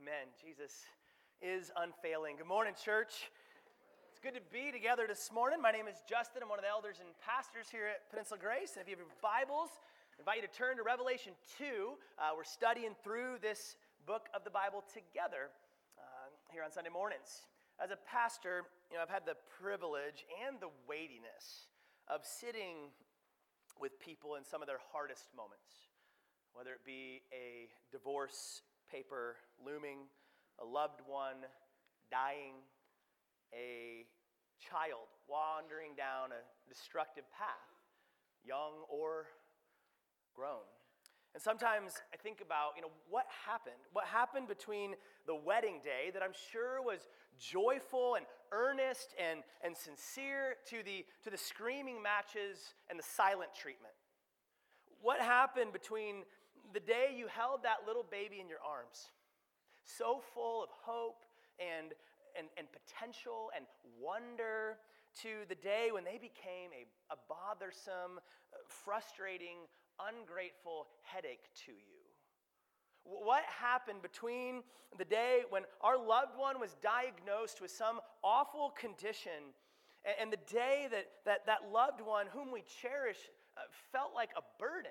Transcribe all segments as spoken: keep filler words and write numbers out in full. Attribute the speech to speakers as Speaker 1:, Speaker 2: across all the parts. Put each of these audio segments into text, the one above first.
Speaker 1: Amen. Jesus is unfailing. Good morning, church. It's good to be together this morning. My name is Justin. I'm one of the elders and pastors here at Peninsula Grace. And if you have your Bibles, I invite you to turn to Revelation two. Uh, we're studying through this book of the Bible together uh, here on Sunday mornings. As a pastor, you know, I've had the privilege and the weightiness of sitting with people in some of their hardest moments, whether it be a divorce paper looming, a loved one dying, a child wandering down a destructive path, young or grown. And sometimes I think about, you know, what happened? What happened between the wedding day that I'm sure was joyful and earnest and, and sincere to the, to the screaming matches and the silent treatment? What happened between the day you held that little baby in your arms, so full of hope and, and, and potential and wonder, to the day when they became a, a bothersome, frustrating, ungrateful headache to you? What happened between the day when our loved one was diagnosed with some awful condition and, and the day that, that that loved one whom we cherish uh, felt like a burden?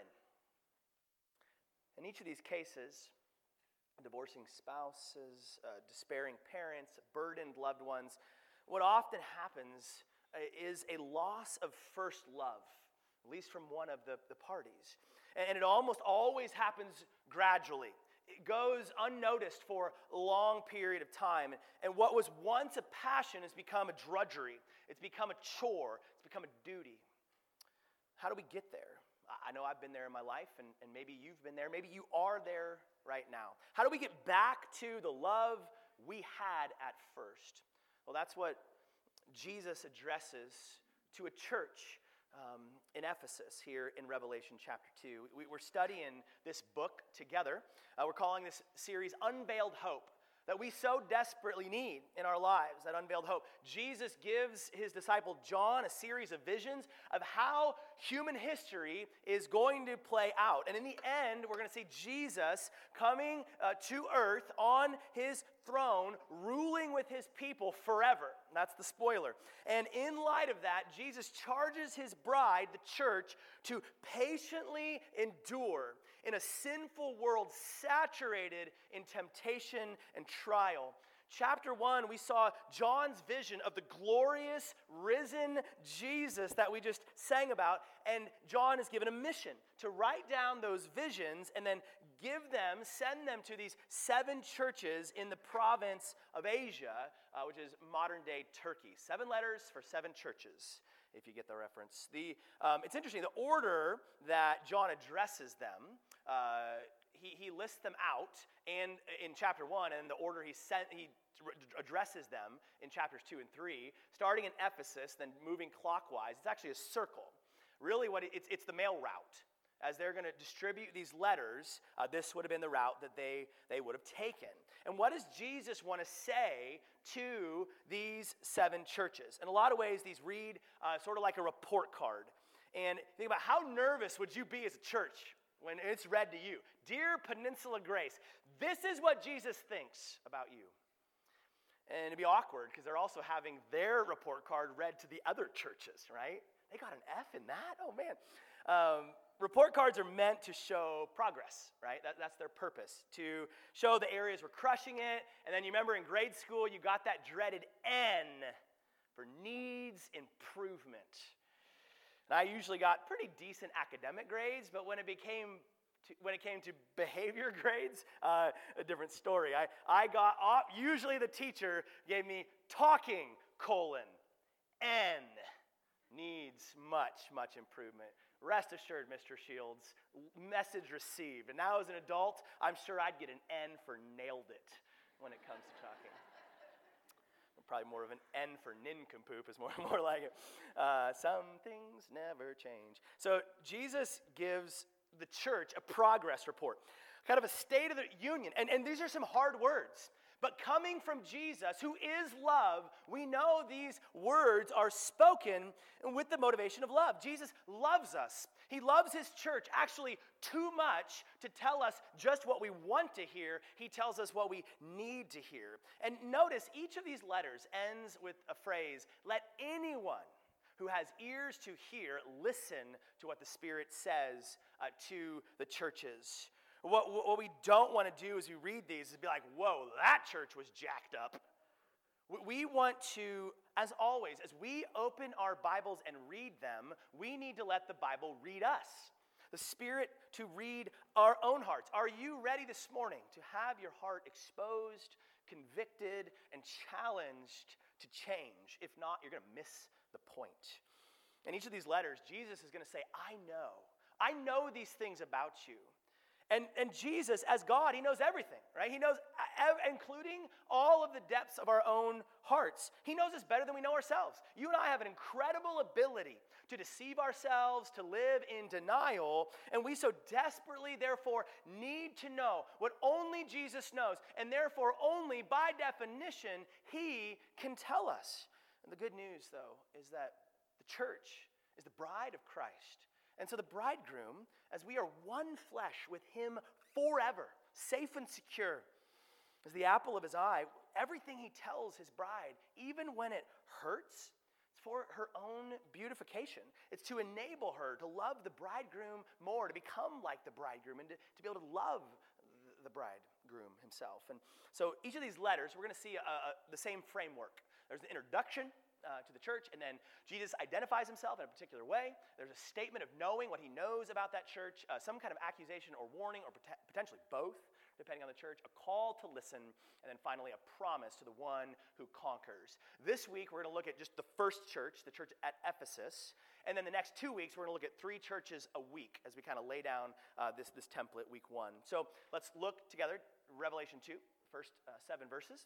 Speaker 1: In each of these cases, divorcing spouses, uh, despairing parents, burdened loved ones, what often happens uh, is a loss of first love, at least from one of the, the parties. And it almost always happens gradually. It goes unnoticed for a long period of time. And what was once a passion has become a drudgery. It's become a chore. It's become a duty. How do we get there? I know I've been there in my life, and, and maybe you've been there. Maybe you are there right now. How do we get back to the love we had at first? Well, that's what Jesus addresses to a church um, in Ephesus here in Revelation chapter two. We, we're studying this book together. Uh, we're calling this series Unveiled Hope, that we so desperately need in our lives, that unveiled hope. Jesus gives his disciple John a series of visions of how human history is going to play out. And in the end, we're going to see Jesus coming uh, to earth on his throne, ruling with his people forever. That's the spoiler. And in light of that, Jesus charges his bride, the church, to patiently endure in a sinful world saturated in temptation and trial. Chapter one, we saw John's vision of the glorious, risen Jesus that we just sang about, and John is given a mission to write down those visions and then give them, send them to these seven churches in the province of Asia, uh, which is modern-day Turkey. Seven letters for seven churches, if you get the reference. The um, it's interesting, the order that John addresses them, uh, He, he lists them out and in chapter one, and the order he sent, he addresses them in chapters two and three, starting in Ephesus, then moving clockwise. It's actually a circle. Really, what it, it's it's the mail route. As they're going to distribute these letters, uh, this would have been the route that they, they would have taken. And what does Jesus want to say to these seven churches? In a lot of ways, these read uh, sort of like a report card. And think about how nervous would you be as a church when it's read to you? Dear Peninsula Grace, this is what Jesus thinks about you. And it'd be awkward because they're also having their report card read to the other churches, right? They got an F in that? Oh, man. Um, report cards are meant to show progress, right? That, that's their purpose, to show the areas we're crushing it. And then you remember in grade school, you got that dreaded N for needs improvement. And I usually got pretty decent academic grades, but when it became to, when it came to behavior grades, uh, a different story. I, I got off, usually the teacher gave me talking, colon, N, needs much, much improvement. Rest assured, Mister Shields, message received. And now as an adult, I'm sure I'd get an N for nailed it when it comes to talking. Probably more of an N for nincompoop is more, more like it. Uh, some things never change. So Jesus gives the church a progress report, kind of a state of the union. And, and these are some hard words But coming from Jesus, who is love, we know these words are spoken with the motivation of love. Jesus loves us. He loves his church actually too much to tell us just what we want to hear. He tells us what we need to hear. And notice each of these letters ends with a phrase, let anyone who has ears to hear listen to what the Spirit says uh, to the churches. What, what we don't want to do as we read these is be like, whoa, that church was jacked up. We want to, as always, as we open our Bibles and read them, we need to let the Bible read us. The Spirit to read our own hearts. Are you ready this morning to have your heart exposed, convicted, and challenged to change? If not, you're going to miss the point. In each of these letters, Jesus is going to say, I know. I know these things about you. And, and Jesus, as God, he knows everything, right? He knows, including all of the depths of our own hearts. He knows us better than we know ourselves. You and I have an incredible ability to deceive ourselves, to live in denial, and we so desperately, therefore, need to know what only Jesus knows, and therefore only, by definition, he can tell us. And the good news, though, is that the church is the bride of Christ. And so the bridegroom, as we are one flesh with him forever, safe and secure, is the apple of his eye. Everything he tells his bride, even when it hurts, it's for her own beautification. It's to enable her to love the bridegroom more, to become like the bridegroom, and to, to be able to love the bridegroom himself. And so each of these letters, we're going to see a, a, the same framework. There's the introduction Uh, to the church, and then Jesus identifies himself in a particular way. There's a statement of knowing what he knows about that church, uh, some kind of accusation or warning, or pot- potentially both, depending on the church, a call to listen, and then finally a promise to the one who conquers. This week, we're going to look at just the first church, the church at Ephesus, and then the next two weeks, we're going to look at three churches a week as we kind of lay down uh, this, this template, week one. So let's look together, Revelation two, first uh, seven verses.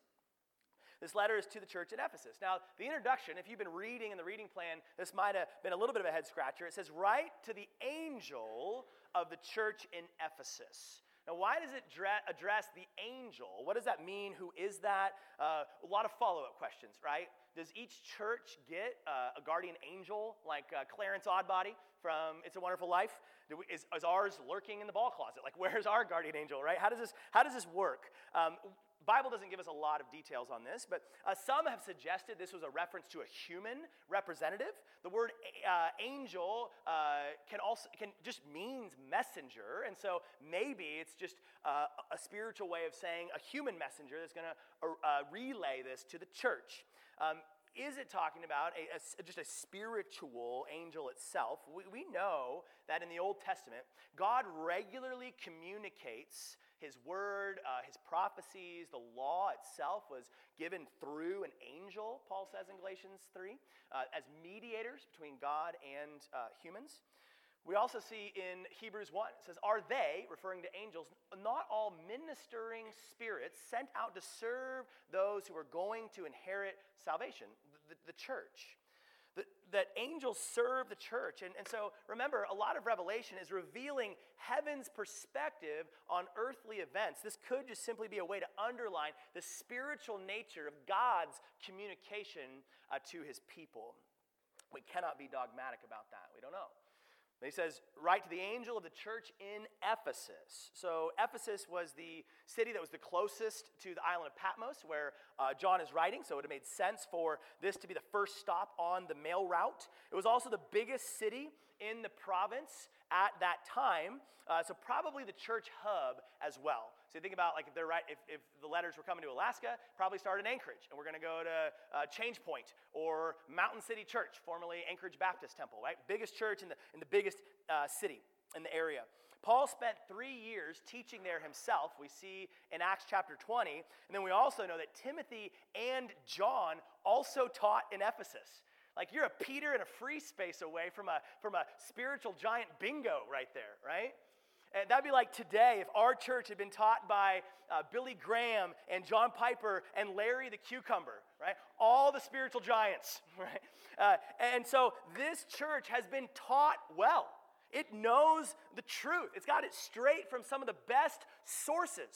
Speaker 1: This letter is to the church at Ephesus. Now, the introduction, if you've been reading in the reading plan, this might have been a little bit of a head scratcher. It says, write to the angel of the church in Ephesus. Now, why does it address the angel? What does that mean? Who is that? Uh, a lot of follow-up questions, right? Does each church get uh, a guardian angel like uh, Clarence Oddbody from It's a Wonderful Life? Do we, is, is ours lurking in the ball closet? Like, where's our guardian angel, right? How does this, how does this work? Um, Bible doesn't give us a lot of details on this, but uh, some have suggested this was a reference to a human representative. The word uh, angel uh, can also can just means messenger, and so maybe it's just uh, a spiritual way of saying a human messenger that's going to uh, relay this to the church. Um, Is it talking about a, a, just a spiritual angel itself? We, we know that in the Old Testament, God regularly communicates his word, uh, his prophecies. The law itself was given through an angel, Paul says in Galatians three, uh, as mediators between God and uh, humans. We also see in Hebrews one, it says, are they, referring to angels, not all ministering spirits sent out to serve those who are going to inherit salvation, the, the church? That, that angels serve the church. And, and so remember, a lot of Revelation is revealing heaven's perspective on earthly events. This could just simply be a way to underline the spiritual nature of God's communication uh, to his people. We cannot be dogmatic about that. We don't know. He says, write to the angel of the church in Ephesus. So Ephesus was the city that was the closest to the island of Patmos, where uh, John is writing, so it would have made sense for this to be the first stop on the mail route. It was also the biggest city in the province at that time, uh, so probably the church hub as well. So you think about, like, if they're right, if, if the letters were coming to Alaska, probably started in Anchorage, and we're going to go to uh, Change Point or Mountain City Church, formerly Anchorage Baptist Temple, right? Biggest church in the in the biggest uh, city in the area. Paul spent three years teaching there himself. We see in Acts chapter twenty, and then we also know that Timothy and John also taught in Ephesus. Like, you're a Peter and a free space away from a from a spiritual giant bingo right there, right? And that'd be like today if our church had been taught by uh, Billy Graham and John Piper and Larry the Cucumber, right? All the spiritual giants, right? Uh, and so this church has been taught well. It knows the truth. It's got it straight from some of the best sources.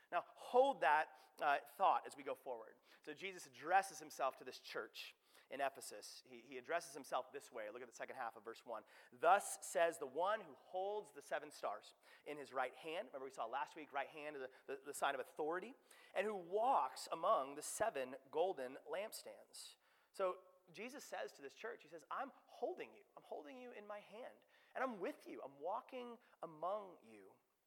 Speaker 1: Now, hold that uh, thought as we go forward. So Jesus addresses himself to this church in Ephesus. He, he addresses himself this way. Look at the second half of verse one. Thus says the one who holds the seven stars in his right hand. Remember we saw last week, right hand is the, the, the sign of authority. And who walks among the seven golden lampstands. So Jesus says to this church, he says, I'm holding you. I'm holding you in my hand. And I'm with you. I'm walking among you.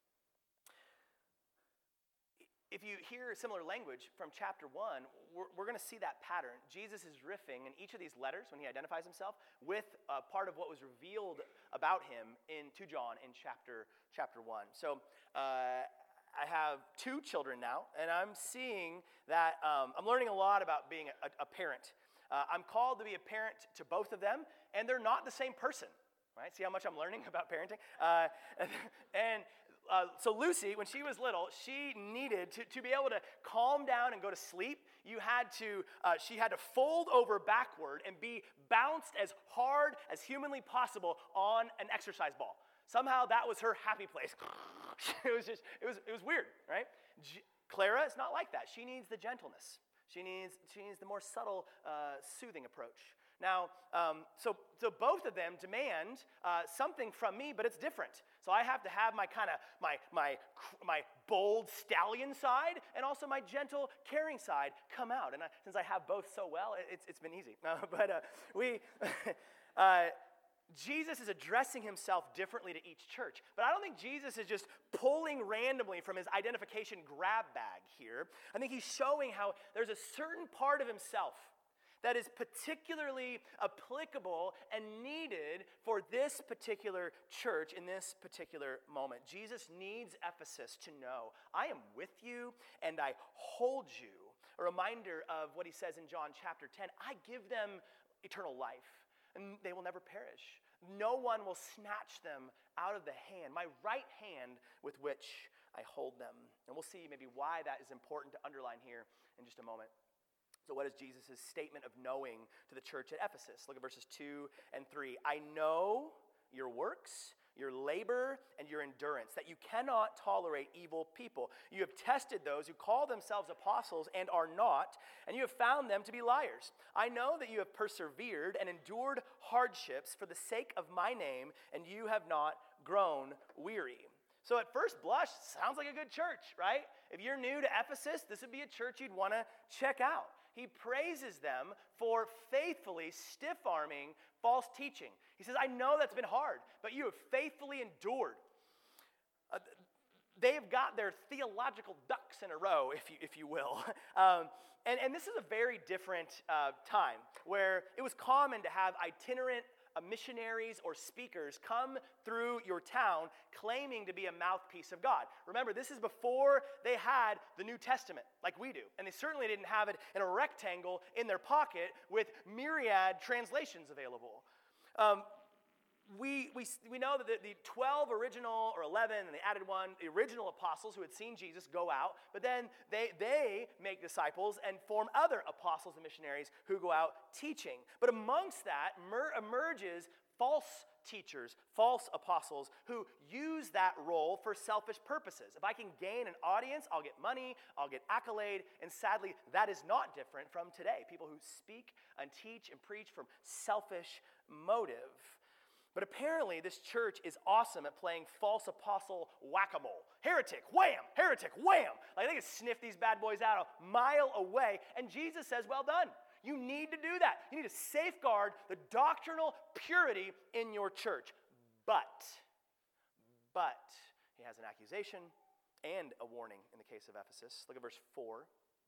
Speaker 1: If you hear similar language from chapter one, we're, we're going to see that pattern. Jesus is riffing in each of these letters when he identifies himself with uh, part of what was revealed about him in to John in chapter chapter one. So uh, I have two children now, and I'm seeing that um, I'm learning a lot about being a, a parent. Uh, I'm called to be a parent to both of them, and they're not the same person. Right? See how much I'm learning about parenting? Uh, and Uh, so Lucy, when she was little, she needed to, to be able to calm down and go to sleep. You had to, uh, she had to fold over backward and be bounced as hard as humanly possible on an exercise ball. Somehow that was her happy place. It was just, it was, it was weird, right? G- Clara is not like that. She needs the gentleness. She needs, she needs the more subtle, uh, soothing approach. Now, um, so so both of them demand uh, something from me, but it's different. So I have to have my kind of my my my bold stallion side and also my gentle, caring side come out. And I, since I have both so well, it's it's been easy. Uh, but uh, we. uh, Jesus is addressing himself differently to each church. But I don't think Jesus is just pulling randomly from his identification grab bag here. I think he's showing how there's a certain part of himself that is particularly applicable and needed for this particular church in this particular moment. Jesus needs Ephesus to know, I am with you and I hold you. A reminder of what he says in John chapter ten, I give them eternal life and they will never perish. No one will snatch them out of the hand, my right hand with which I hold them. And we'll see maybe why that is important to underline here in just a moment. So what is Jesus' statement of knowing to the church at Ephesus? Look at verses two and three. I know your works, your labor, and your endurance, that you cannot tolerate evil people. You have tested those who call themselves apostles and are not, and you have found them to be liars. I know that you have persevered and endured hardships for the sake of my name, and you have not grown weary. So at first blush, sounds like a good church, right? If you're new to Ephesus, this would be a church you'd want to check out. He praises them for faithfully stiff-arming false teaching. He says, I know that's been hard, but you have faithfully endured. Uh, they've got their theological ducks in a row, if you, if you will. Um, and, and this is a very different uh, time where it was common to have itinerant Uh, missionaries or speakers come through your town claiming to be a mouthpiece of God. Remember, this is before they had the New Testament like we do. And they certainly didn't have it in a rectangle in their pocket with myriad translations available. Um, we, we, we know that the, the twelve original, or eleven, and they added one, the original apostles who had seen Jesus go out, but then they, they make disciples and form other apostles and missionaries who go out teaching. But amongst that mer- emerges false teachers, false apostles who use that role for selfish purposes. If I can gain an audience, I'll get money, I'll get accolade, and sadly, that is not different from today. People who speak and teach and preach from selfish motive. But apparently, this church is awesome at playing false apostle whack-a-mole. Heretic, wham! Heretic, wham! Like they can sniff these bad boys out a mile away, and Jesus says, well done. You need to do that. You need to safeguard the doctrinal purity in your church. But, but, he has an accusation and a warning in the case of Ephesus. Look at verse four.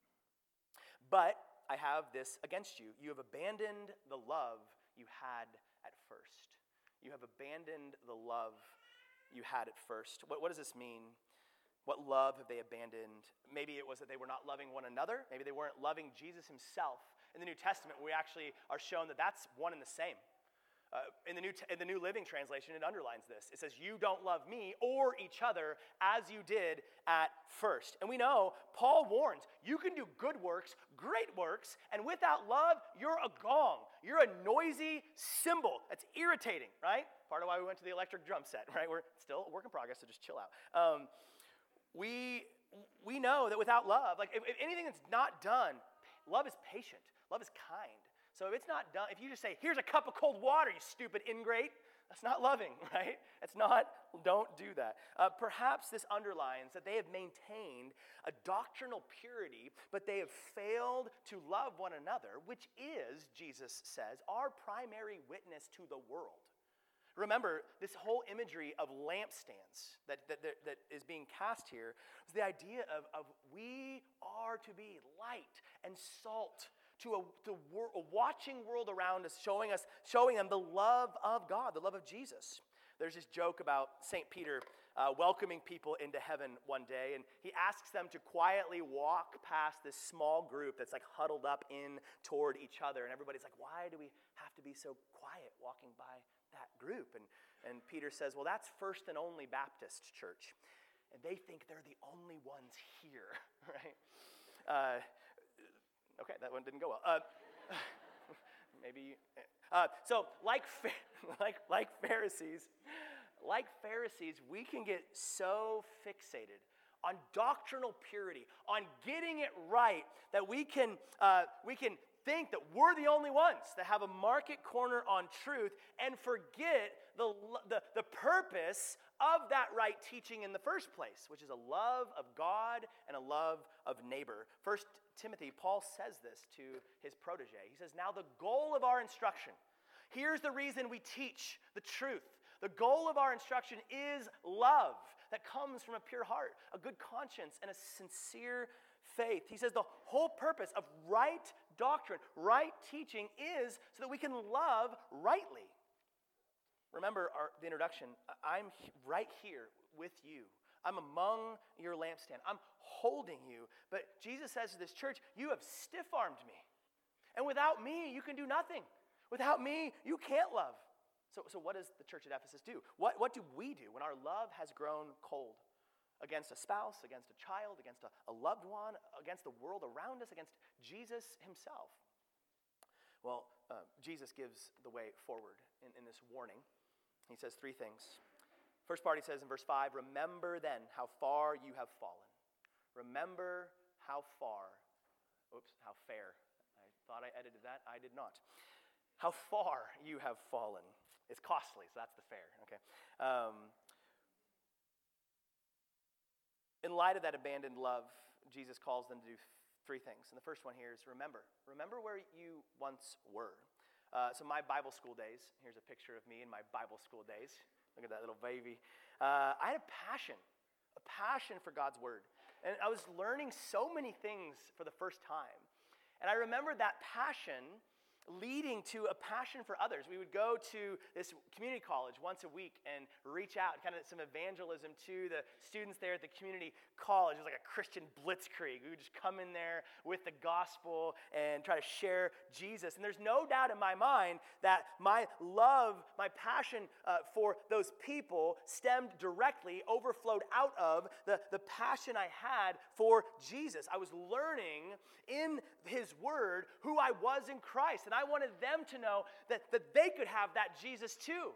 Speaker 1: But I have this against you. You have abandoned the love you had at first. You have abandoned the love you had at first. What, what does this mean? What love have they abandoned? Maybe it was that they were not loving one another. Maybe they weren't loving Jesus himself. In the New Testament, we actually are shown that that's one and the same. Uh, in, the New T- in the New Living Translation, it underlines this. It says, you don't love me or each other as you did at first. And we know, Paul warns, you can do good works, great works, and without love, you're a gong. You're a noisy cymbal. That's irritating, right? Part of why we went to the electric drum set, right? We're still a work in progress, so just chill out. Um, we we know that without love, like if, if anything that's not done, love is patient, love is kind. So if it's not done, if you just say, here's a cup of cold water, you stupid ingrate, that's not loving, right? It's not, don't do that. Uh, perhaps this underlines that they have maintained a doctrinal purity, but they have failed to love one another, which is, Jesus says, our primary witness to the world. Remember, this whole imagery of lampstands that, that, that, that is being cast here is the idea of, of we are to be light and salt to a, to wor- a watching world around us, showing us, showing them the love of God, the love of Jesus. There's this joke about Saint Peter uh, welcoming people into heaven one day, and he asks them to quietly walk past this small group that's like huddled up in toward each other, and everybody's like, why do we have to be so quiet walking by that group? And, and Peter says, well, that's First and Only Baptist Church, and they think they're the only ones here, right? Uh, Okay, that one didn't go well. Uh, maybe. Uh, so, like, like, like Pharisees, like Pharisees, we can get so fixated on doctrinal purity, on getting it right, that we can uh, we can think that we're the only ones that have a market corner on truth, and forget the the, the purpose of that right teaching in the first place, which is a love of God and a love of neighbor. First Timothy, Paul says this to his protege. He says, now the goal of our instruction, here's the reason we teach the truth. The goal of our instruction is love that comes from a pure heart, a good conscience, and a sincere faith. He says the whole purpose of right doctrine, right teaching is so that we can love rightly. Remember our, the introduction. I'm right here with you. I'm among your lampstand. I'm holding you. But Jesus says to this church, you have stiff-armed me. And without me, you can do nothing. Without me, you can't love. So, so what does the church at Ephesus do? What, what do we do when our love has grown cold? Against a spouse, against a child, against a, a loved one, against the world around us, against Jesus himself? Well, uh, Jesus gives the way forward in, in this warning. He says three things. First part, he says in verse five, remember then how far you have fallen. Remember how far, oops, how fair. I thought I edited that. I did not. How far you have fallen. It's costly, so that's the fair, okay? Um, in light of that abandoned love, Jesus calls them to do three things. And the first one here is remember. Remember where you once were. Uh, so my Bible school days, here's a picture of me in my Bible school days. Look at that little baby. Uh, I had a passion, a passion for God's word. And I was learning so many things for the first time. And I remember that passion leading to a passion for others. We would go to this community college once a week and reach out, kind of some evangelism to the students there at the community college. It was like a Christian blitzkrieg. We would just come in there with the gospel and try to share Jesus. And there's no doubt in my mind that my love, my passion uh, for those people stemmed directly, overflowed out of the, the passion I had for Jesus. I was learning in his word who I was in Christ, and I wanted them to know that, that they could have that Jesus too.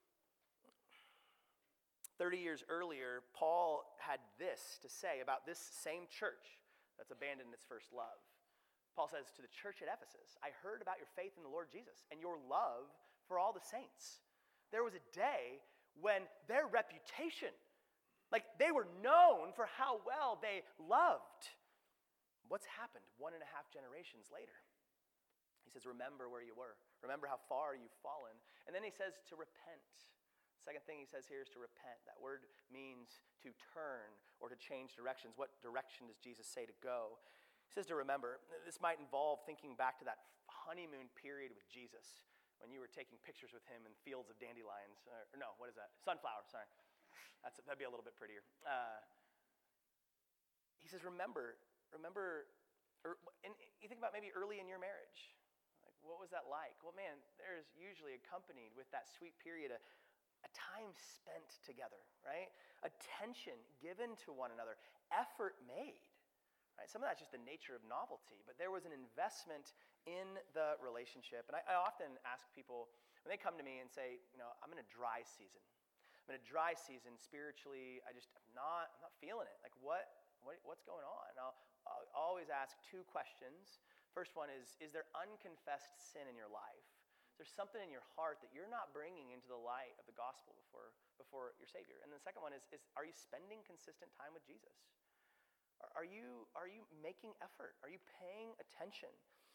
Speaker 1: thirty years earlier, Paul had this to say about this same church that's abandoned its first love. Paul says to the church at Ephesus, I heard about your faith in the Lord Jesus and your love for all the saints. There was a day when their reputation, like they were known for how well they loved. What's happened one and a half generations later? He says, remember where you were. Remember how far you've fallen. And then he says to repent. Second thing he says here is to repent. That word means to turn or to change directions. What direction does Jesus say to go? He says to remember. This might involve thinking back to that honeymoon period with Jesus when you were taking pictures with him in fields of dandelions. Or, or no, what is that? Sunflower, sorry. That's, that'd be a little bit prettier. Uh, he says, remember, remember, or, and you think about maybe early in your marriage. What was that like? Well, man, there's usually accompanied with that sweet period a, a time spent together, right? Attention given to one another, effort made, right? Some of that's just the nature of novelty, but there was an investment in the relationship. And I, I often ask people, when they come to me and say, you know, I'm in a dry season. I'm in a dry season spiritually. I just, I'm not, I'm not feeling feeling it. Like what, what what's going on? And I'll, I'll always ask two questions. First one is, is there unconfessed sin in your life? Is there something in your heart that you're not bringing into the light of the gospel before, before your Savior? And the second one is, is are you spending consistent time with Jesus? Are, are, you, are you making effort? Are you paying attention?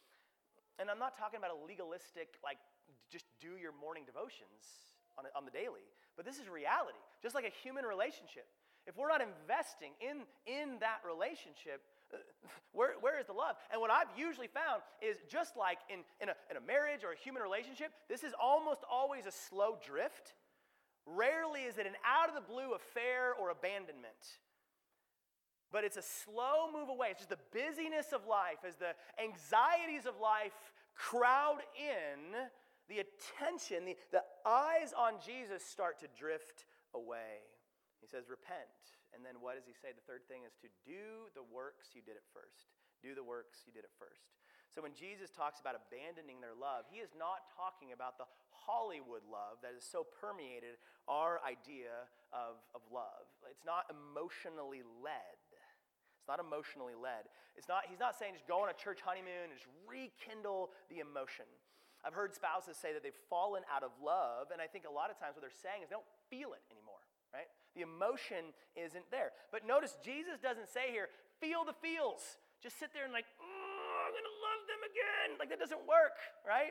Speaker 1: And I'm not talking about a legalistic, like, just do your morning devotions on, on the daily. But this is reality, just like a human relationship. If we're not investing in, in that relationship, Where, where is the love? And what I've usually found is just like in, in, a, in a marriage or a human relationship, this is almost always a slow drift. Rarely is it an out-of-the-blue affair or abandonment. But it's a slow move away. It's just the busyness of life, as the anxieties of life crowd in, the attention, the, the eyes on Jesus start to drift away. He says, repent. And then what does he say? The third thing is to do the works you did at first. Do the works you did at first. So when Jesus talks about abandoning their love, he is not talking about the Hollywood love that has so permeated our idea of, of love. It's not emotionally led. It's not emotionally led. It's not, he's not saying just go on a church honeymoon and just rekindle the emotion. I've heard spouses say that they've fallen out of love, and I think a lot of times what they're saying is they don't feel it anymore. Right? The emotion isn't there. But notice Jesus doesn't say here, feel the feels. Just sit there and like, oh, I'm going to love them again. Like that doesn't work, right?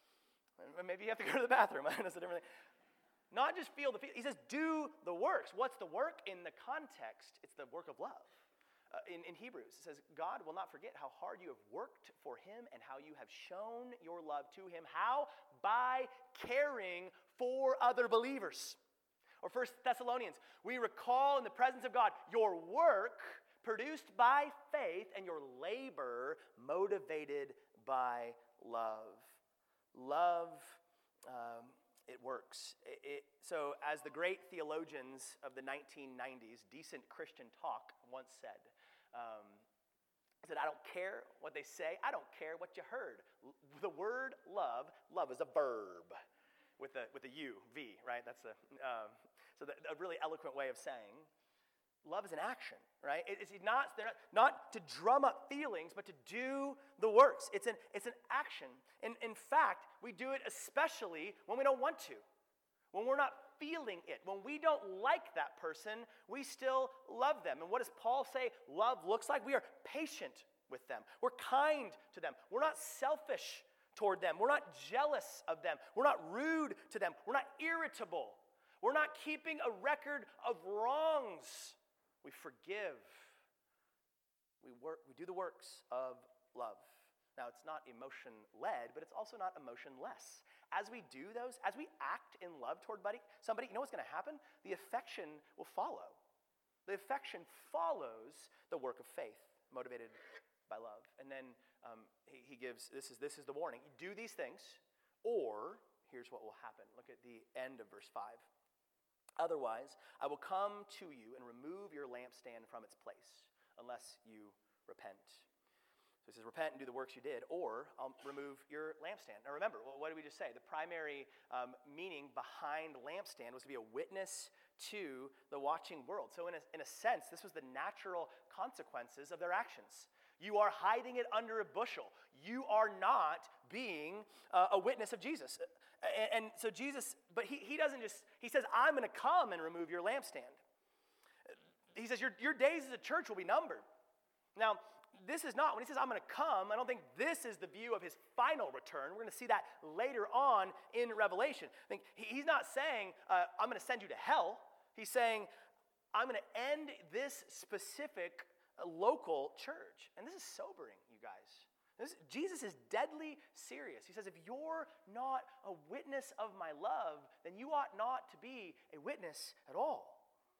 Speaker 1: And maybe you have to go to the bathroom. That's a different thing. Not just feel the feel. He says do the works. What's the work? In the context, it's the work of love. Uh, in, in Hebrews, it says, God will not forget how hard you have worked for him and how you have shown your love to him. How? By caring for other believers. Or First Thessalonians, we recall in the presence of God your work produced by faith and your labor motivated by love. Love, um, it works. It, it, so as the great theologians of the nineteen nineties, Decent Christian Talk, once said, um, said, I don't care what they say, I don't care what you heard. The word love, love is a verb. With a with a U, V, right? That's a um, so the, a really eloquent way of saying love is an action, right? It, it's not, not not to drum up feelings, but to do the works. It's an it's an action. And in fact, we do it especially when we don't want to, when we're not feeling it, when we don't like that person, we still love them. And what does Paul say love looks like? We are patient with them. We're kind to them. We're not selfish toward them. We're not jealous of them. We're not rude to them. We're not irritable. We're not keeping a record of wrongs. We forgive. We work. We do the works of love. Now, it's not emotion-led, but it's also not emotionless. As we do those, as we act in love toward buddy, somebody, you know what's going to happen? The affection will follow. The affection follows the work of faith, motivated by love. And then um, he, he gives, this is, this is the warning. Do these things, or here's what will happen. Look at the end of verse five. Otherwise, I will come to you and remove your lampstand from its place, unless you repent. So he says, repent and do the works you did, or I'll remove your lampstand. Now remember, what did we just say? The primary um, meaning behind lampstand was to be a witness to the watching world. So in a, in a sense, this was the natural consequences of their actions. You are hiding it under a bushel. You are not being uh, a witness of Jesus. And, and so Jesus, but he, he doesn't just, he says, I'm going to come and remove your lampstand. He says, your, your days as a church will be numbered. Now, this is not, when he says, I'm going to come, I don't think this is the view of his final return. We're going to see that later on in Revelation. I think he's not saying, uh, I'm going to send you to hell. He's saying, I'm going to end this specific uh, local church. And this is sobering, you guys. This, Jesus is deadly serious. He says, if you're not a witness of my love, then you ought not to be a witness at all.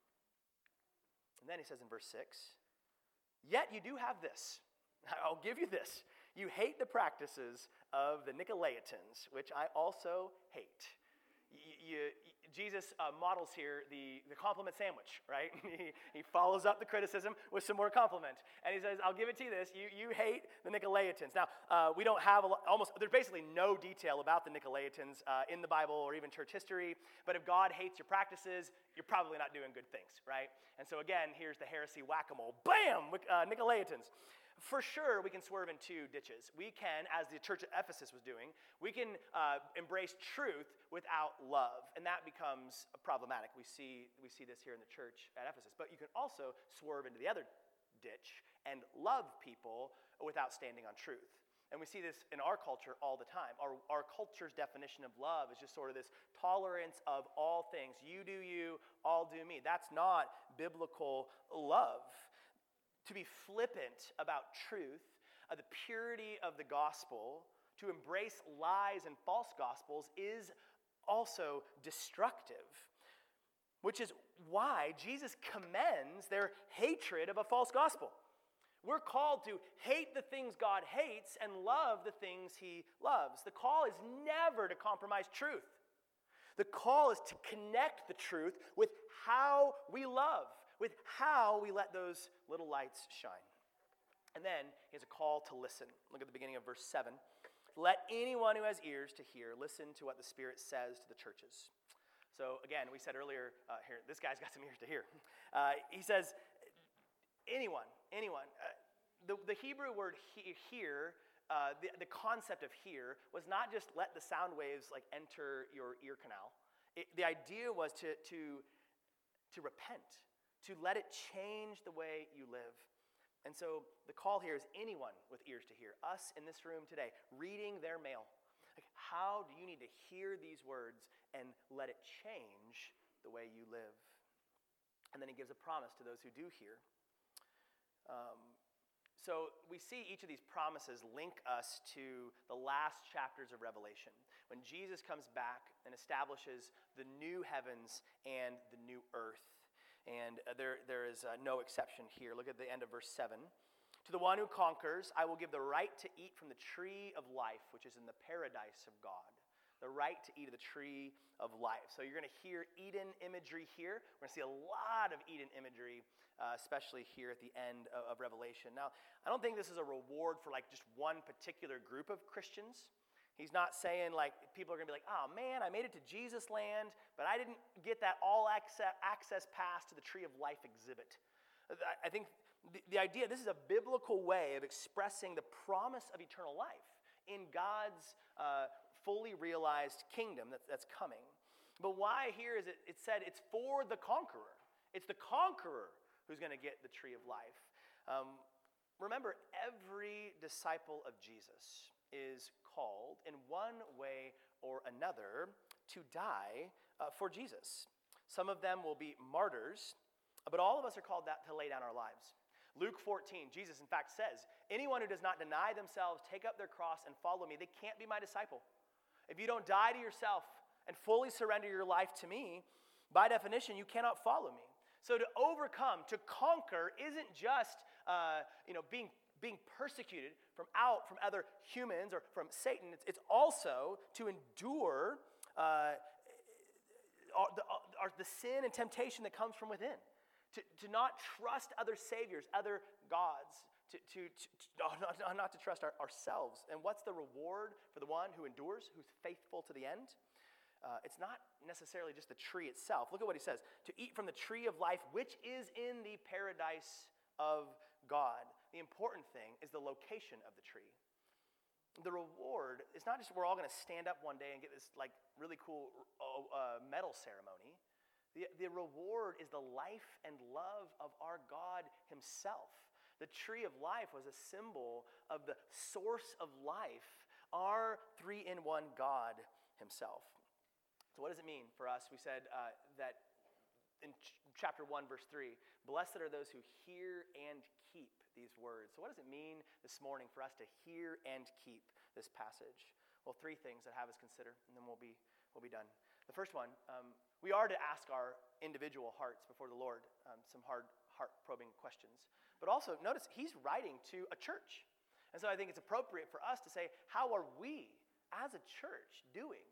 Speaker 1: And then he says in verse six, yet you do have this. I'll give you this. You hate the practices of the Nicolaitans, which I also hate. You, you, Jesus uh, models here the, the compliment sandwich, right? he, he follows up the criticism with some more compliment. And he says, I'll give it to you this. You, you hate the Nicolaitans. Now, uh, we don't have a lo- almost, there's basically no detail about the Nicolaitans uh, in the Bible or even church history. But if God hates your practices, you're probably not doing good things, right? And so again, here's the heresy whack-a-mole. Bam! Uh, Nicolaitans. For sure, we can swerve in two ditches. We can, as the church at Ephesus was doing, we can uh, embrace truth without love, and that becomes problematic. We see, we see this here in the church at Ephesus. But you can also swerve into the other ditch and love people without standing on truth. And we see this in our culture all the time. Our, our culture's definition of love is just sort of this tolerance of all things. You do you, I'll do me. That's not biblical love. To be flippant about truth, uh, the purity of the gospel, to embrace lies and false gospels is also destructive, which is why Jesus commends their hatred of a false gospel. We're called to hate the things God hates and love the things he loves. The call is never to compromise truth. The call is to connect the truth with how we love, with how we let those little lights shine. And then he has a call to listen. Look at the beginning of verse seven. Let anyone who has ears to hear listen to what the Spirit says to the churches. So again, we said earlier, uh, here, this guy's got some ears to hear. Uh, he says, anyone, anyone. Uh, the, the Hebrew word he, hear, uh, the, the concept of hear, was not just let the sound waves like enter your ear canal. It, the idea was to, to, to repent, to let it change the way you live. And so the call here is anyone with ears to hear. Us in this room today, reading their mail. Like, how do you need to hear these words and let it change the way you live? And then he gives a promise to those who do hear. Um, so we see each of these promises link us to the last chapters of Revelation, when Jesus comes back and establishes the new heavens and the new earth. And there, there is uh, no exception here. Look at the end of verse seven. To the one who conquers, I will give the right to eat from the tree of life, which is in the paradise of God. The right to eat of the tree of life. So you're going to hear Eden imagery here. We're going to see a lot of Eden imagery, uh, especially here at the end of, of Revelation. Now, I don't think this is a reward for like just one particular group of Christians. He's not saying like people are going to be like, oh man, I made it to Jesus land, but I didn't get that all access, access pass to the tree of life exhibit. I think the, the idea, this is a biblical way of expressing the promise of eternal life in God's uh, fully realized kingdom that, that's coming. But why here is it, it said it's for the conqueror. It's the conqueror who's going to get the tree of life. Um, remember, every disciple of Jesus is called in one way or another to die uh, for Jesus. Some of them will be martyrs, but all of us are called that, to lay down our lives. Luke fourteen, Jesus in fact says, anyone who does not deny themselves, take up their cross and follow me, they can't be my disciple. If you don't die to yourself and fully surrender your life to me, by definition, you cannot follow me. So to overcome, to conquer, isn't just uh, you know being being persecuted from out from other humans or from Satan. It's, it's also to endure uh, the, uh, the sin and temptation that comes from within. To, to not trust other saviors, other gods. To, to, to, to not, not to trust our, ourselves. And what's the reward for the one who endures, who's faithful to the end? Uh, it's not necessarily just the tree itself. Look at what he says. To eat from the tree of life, which is in the paradise of God. The important thing is the location of the tree. The reward is not just we're all going to stand up one day and get this like really cool uh, medal ceremony. The, the reward is the life and love of our God himself. The tree of life was a symbol of the source of life, our three-in-one God himself. So what does it mean for us? We said uh, that in ch- chapter one, verse three, blessed are those who hear and keep these words. So what does it mean this morning for us to hear and keep this passage? Well, three things that I have us consider, and then we'll be we'll be done. The first one, um, we are to ask our individual hearts before the Lord um, some hard, heart-probing questions. But also, notice he's writing to a church. And so I think it's appropriate for us to say, how are we as a church doing?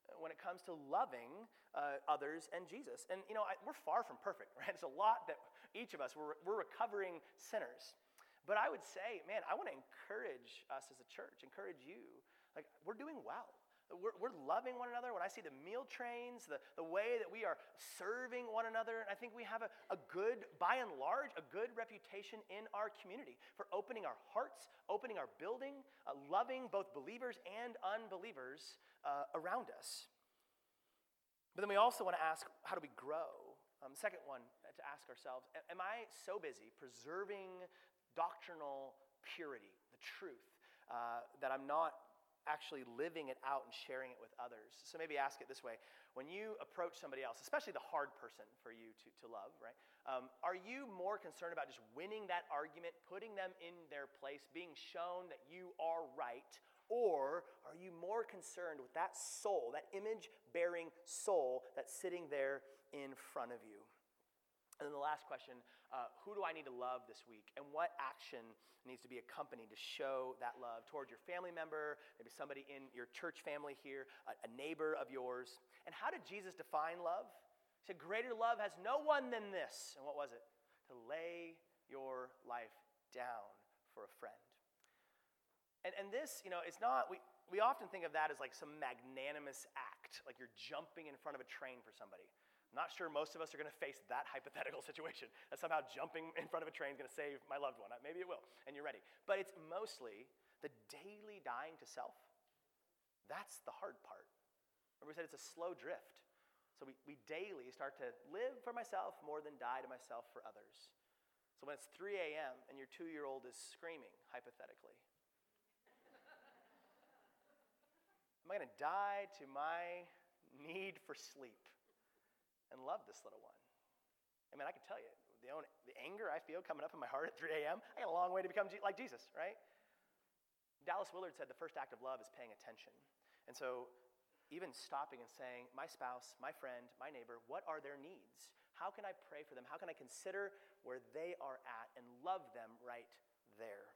Speaker 1: when it comes to loving uh, others and Jesus. And, you know, I, we're far from perfect, right? It's a lot that each of us, we're, we're recovering sinners. But I would say, man, I want to encourage us as a church, encourage you. Like, we're doing well. We're, we're loving one another. When I see the meal trains, the, the way that we are serving one another, and I think we have a, a good, by and large, a good reputation in our community for opening our hearts, opening our building, uh, loving both believers and unbelievers uh, around us. But then we also want to ask, how do we grow? Um, second one, to ask ourselves, am I so busy preserving doctrinal purity, the truth, uh, that I'm not actually living it out and sharing it with others? So maybe ask it this way. When you approach somebody else, especially the hard person for you to, to love, right? Um, are you more concerned about just winning that argument, putting them in their place, being shown that you are right? Or are you more concerned with that soul, that image-bearing soul that's sitting there in front of you? And then the last question, uh, who do I need to love this week? And what action needs to be accompanied to show that love toward your family member, maybe somebody in your church family here, a, a neighbor of yours? And how did Jesus define love? He said, greater love has no one than this. And what was it? To lay your life down for a friend. And, and this, you know, it's not, we, we often think of that as like some magnanimous act, like you're jumping in front of a train for somebody. I'm not sure most of us are going to face that hypothetical situation, that somehow jumping in front of a train is going to save my loved one. Maybe it will, and you're ready. But it's mostly the daily dying to self. That's the hard part. Remember we said it's a slow drift. So we, we daily start to live for myself more than die to myself for others. So when it's three a.m. and your two-year-old is screaming, hypothetically, am I going to die to my need for sleep and love this little one? I mean, I can tell you, the, own, the anger I feel coming up in my heart at three a.m., I got a long way to become like Jesus, right? Dallas Willard said the first act of love is paying attention. And so even stopping and saying, my spouse, my friend, my neighbor, what are their needs? How can I pray for them? How can I consider where they are at and love them right there?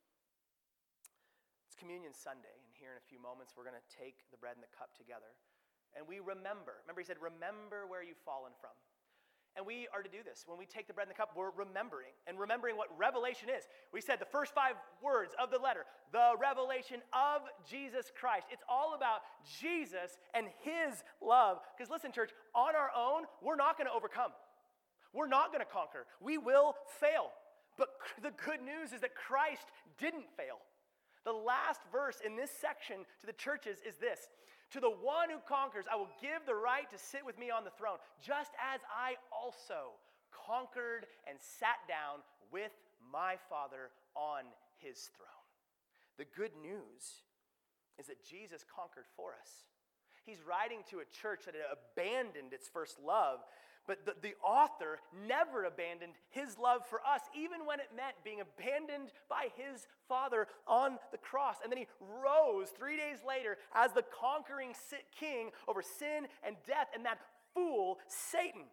Speaker 1: It's Communion Sunday, and here in a few moments we're going to take the bread and the cup together. And we remember. Remember, he said, remember where you've fallen from. And we are to do this. When we take the bread and the cup, we're remembering. And remembering what revelation is. We said the first five words of the letter, the revelation of Jesus Christ. It's all about Jesus and his love. Because listen, church, on our own, we're not going to overcome. We're not going to conquer. We will fail. But the good news is that Christ didn't fail. The last verse in this section to the churches is this. To the one who conquers, I will give the right to sit with me on the throne, just as I also conquered and sat down with my Father on his throne. The good news is that Jesus conquered for us. He's writing to a church that had abandoned its first love, but the, the author never abandoned his love for us, even when it meant being abandoned by his Father on the cross. And then he rose three days later as the conquering king over sin and death and that fool, Satan.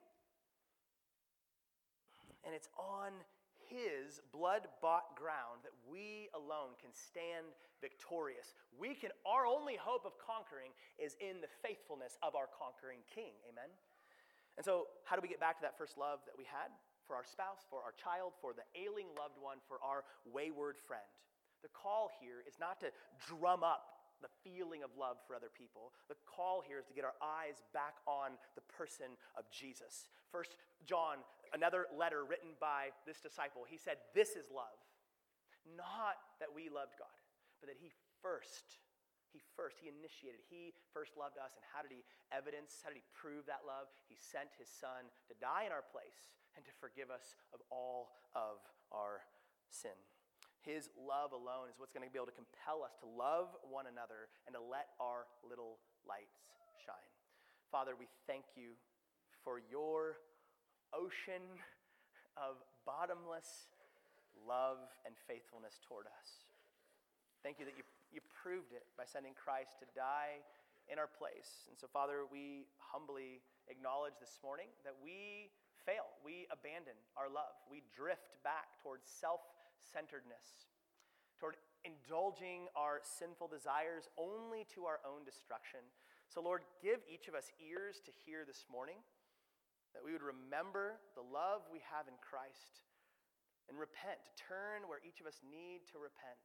Speaker 1: And it's on his blood-bought ground that we alone can stand victorious. We can, our only hope of conquering is in the faithfulness of our conquering king. Amen? And so how do we get back to that first love that we had for our spouse, for our child, for the ailing loved one, for our wayward friend? The call here is not to drum up the feeling of love for other people. The call here is to get our eyes back on the person of Jesus. First John, another letter written by this disciple, he said, this is love. Not that we loved God, but that he first He first, he initiated, he first loved us. And how did he evidence, how did he prove that love? He sent his son to die in our place and to forgive us of all of our sin. His love alone is what's going to be able to compel us to love one another and to let our little lights shine. Father, we thank you for your ocean of bottomless love and faithfulness toward us. Thank you that you You proved it by sending Christ to die in our place. And so, Father, we humbly acknowledge this morning that we fail. We abandon our love. We drift back towards self-centeredness, toward indulging our sinful desires only to our own destruction. So Lord, give each of us ears to hear this morning, that we would remember the love we have in Christ and repent, to turn where each of us need to repent,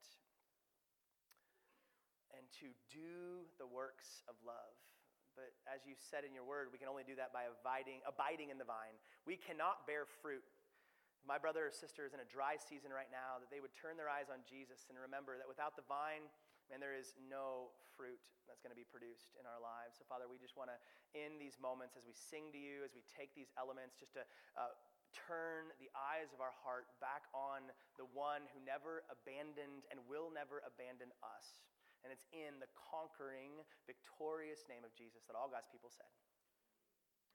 Speaker 1: and to do the works of love. But as you said in your word, we can only do that by abiding, abiding in the vine. We cannot bear fruit. If my brother or sister is in a dry season right now, that they would turn their eyes on Jesus and remember that without the vine, man, there is no fruit that's going to be produced in our lives. So Father, we just want to, in these moments as we sing to you, as we take these elements, just to uh, turn the eyes of our heart back on the one who never abandoned and will never abandon us. And it's in the conquering, victorious name of Jesus that all God's people said.